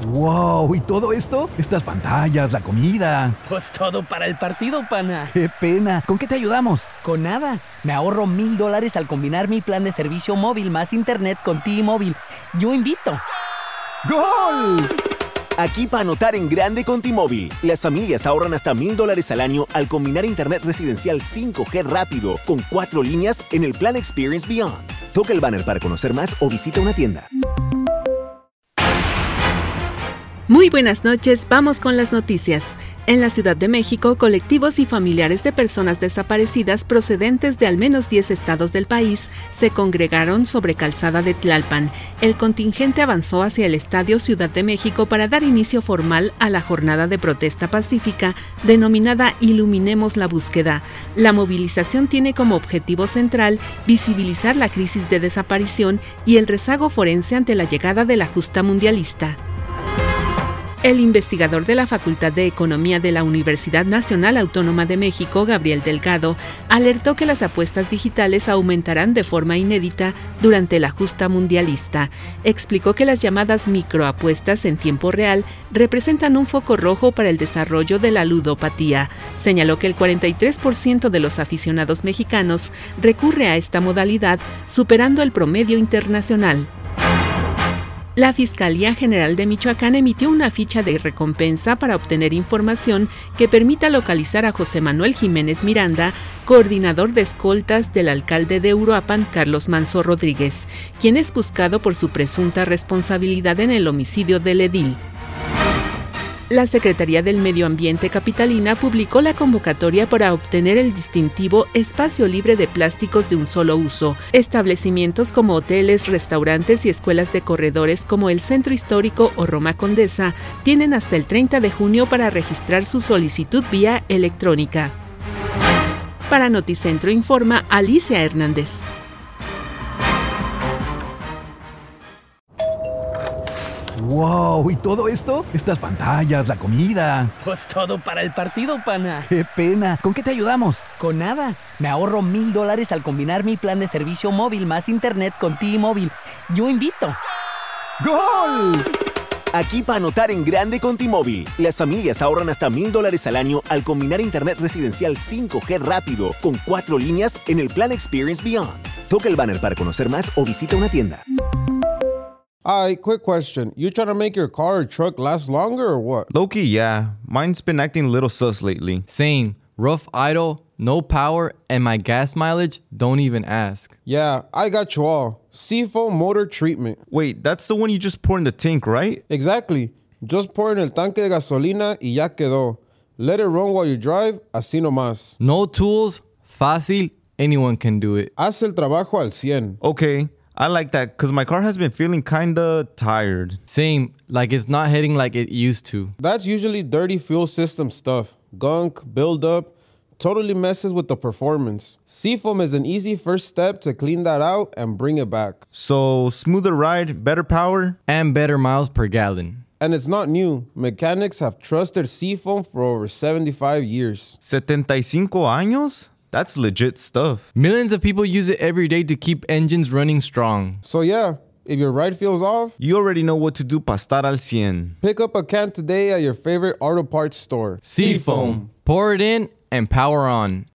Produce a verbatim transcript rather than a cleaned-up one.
¡Wow! ¿Y todo esto? Estas pantallas, la comida. Pues todo para el partido, pana. ¡Qué pena! ¿Con qué te ayudamos? Con nada. Me ahorro mil dólares al combinar mi plan de servicio móvil más internet con T-Mobile. Yo invito. ¡Gol! Aquí para anotar en grande con T-Mobile. Las familias ahorran hasta mil dólares al año al combinar internet residencial cinco G rápido con cuatro líneas en el plan Experience Beyond. Toca el banner para conocer más o visita una tienda. Muy buenas noches, vamos con las noticias. En la Ciudad de México, colectivos y familiares de personas desaparecidas procedentes de al menos diez estados del país se congregaron sobre Calzada de Tlalpan. El contingente avanzó hacia el Estadio Ciudad de México para dar inicio formal a la jornada de protesta pacífica denominada Iluminemos la Búsqueda. La movilización tiene como objetivo central visibilizar la crisis de desaparición y el rezago forense ante la llegada de la justa mundialista. El investigador de la Facultad de Economía de la Universidad Nacional Autónoma de México, Gabriel Delgado, alertó que las apuestas digitales aumentarán de forma inédita durante la justa mundialista. Explicó que las llamadas microapuestas en tiempo real representan un foco rojo para el desarrollo de la ludopatía. Señaló que el cuarenta y tres por ciento de los aficionados mexicanos recurre a esta modalidad, superando el promedio internacional. La Fiscalía General de Michoacán emitió una ficha de recompensa para obtener información que permita localizar a José Manuel Jiménez Miranda, coordinador de escoltas del alcalde de Uruapan, Carlos Manso Rodríguez, quien es buscado por su presunta responsabilidad en el homicidio del edil. La Secretaría del Medio Ambiente capitalina publicó la convocatoria para obtener el distintivo Espacio Libre de Plásticos de un Solo Uso. Establecimientos como hoteles, restaurantes y escuelas de corredores como el Centro Histórico o Roma Condesa tienen hasta el treinta de junio para registrar su solicitud vía electrónica. Para Noticentro informa Alicia Hernández. ¡Wow! ¿Y todo esto? Estas pantallas, la comida. Pues todo para el partido, pana. ¡Qué pena! ¿Con qué te ayudamos? Con nada. Me ahorro mil dólares al combinar mi plan de servicio móvil más internet con T-Mobile. Yo invito. ¡Gol! Aquí para anotar en grande con T-Mobile. Las familias ahorran hasta mil dólares al año al combinar internet residencial cinco G rápido con cuatro líneas en el plan Experience Beyond. Toca el banner para conocer más o visita una tienda. Hi, quick question. You trying to make your car or truck last longer or what? Low-key, yeah. Mine's been acting a little sus lately. Same. Rough idle, no power, and my gas mileage, don't even ask. Yeah, I got you all. Seafoam Motor Treatment. Wait, that's the one you just pour in the tank, right? Exactly. Just pour in el tanque de gasolina y ya quedó. Let it run while you drive, así nomás. No tools, fácil, anyone can do it. Haz el trabajo al cien. Okay. I like that because my car has been feeling kinda tired. Same, like it's not hitting like it used to. That's usually dirty fuel system stuff. Gunk, buildup, totally messes with the performance. Seafoam is an easy first step to clean that out and bring it back. So, smoother ride, better power? And better miles per gallon. And it's not new. Mechanics have trusted Seafoam for over seventy-five years. setenta y cinco años? That's legit stuff. Millions of people use it every day to keep engines running strong. So yeah, if your ride feels off, you already know what to do para estar al cien. Pick up a can today at your favorite auto parts store. Seafoam. Pour it in and power on.